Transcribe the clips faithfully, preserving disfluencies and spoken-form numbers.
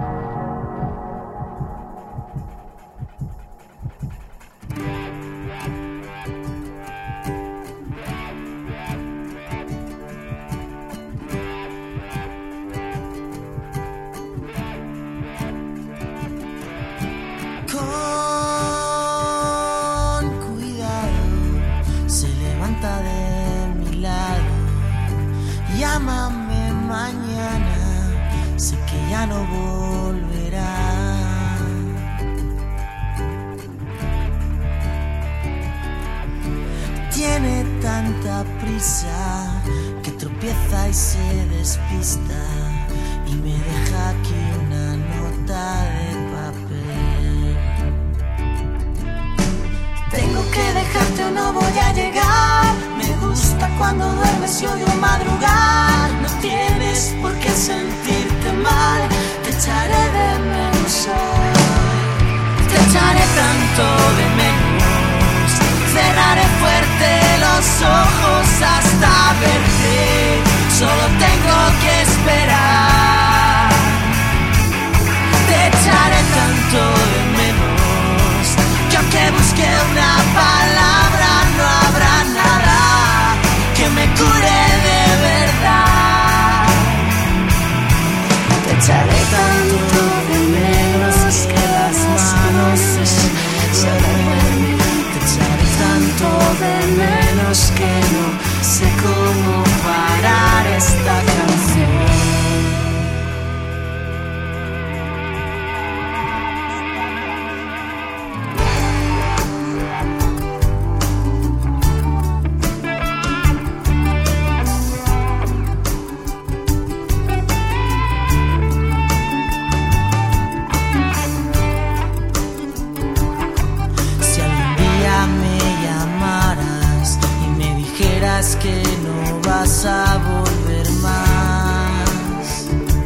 Llámame mañana, sé que ya no volverá. Tiene tanta prisa que tropieza y se despista y me deja aquí una nota de papel. Tengo que dejarte o no voy a llegar. Me gusta cuando duermes y odio madrugar. No tienes por qué sentirte mal. Te echaré de menos hoy. Te echaré tanto de menos. Cerraré fuerte los ojos hasta verte. Solo tengo que esperar. Te echaré tanto de menos que aunque busque una palabra no habrá nada que me cure de verdad. Te echaré tanto de menos que las manos se me duelen. Te echaré tanto de menos que no sé cómo parar esta canción. Que no vas a volver más.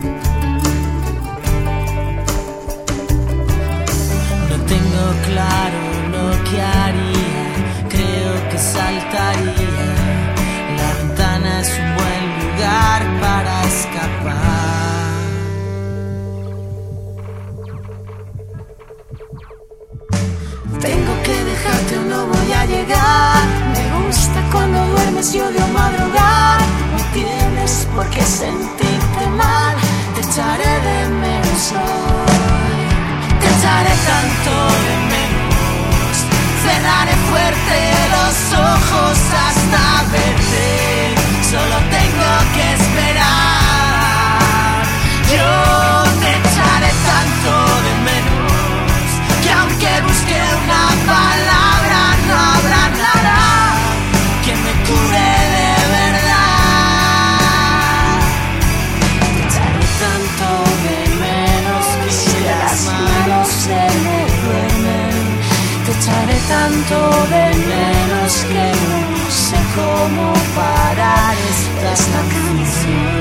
No tengo claro lo que haría, creo que saltaría. La ventana es un buen lugar para escapar. Tengo que dejarte o no voy a llegar. Me gusta cuando duermes y odio madrugar. No tienes por qué sentirte mal. Te echaré de menos hoy. Te echaré tanto de menos. Cerraré fuerte los ojos hasta verte. Solo tengo que esperar. Yo te echaré tanto de menos que aunque busque una palabra no habrá nada que me cure de verdad. Te echaré tanto de menos que si las manos se me duermen. Te echaré tanto de menos que no sé cómo parar esta canción.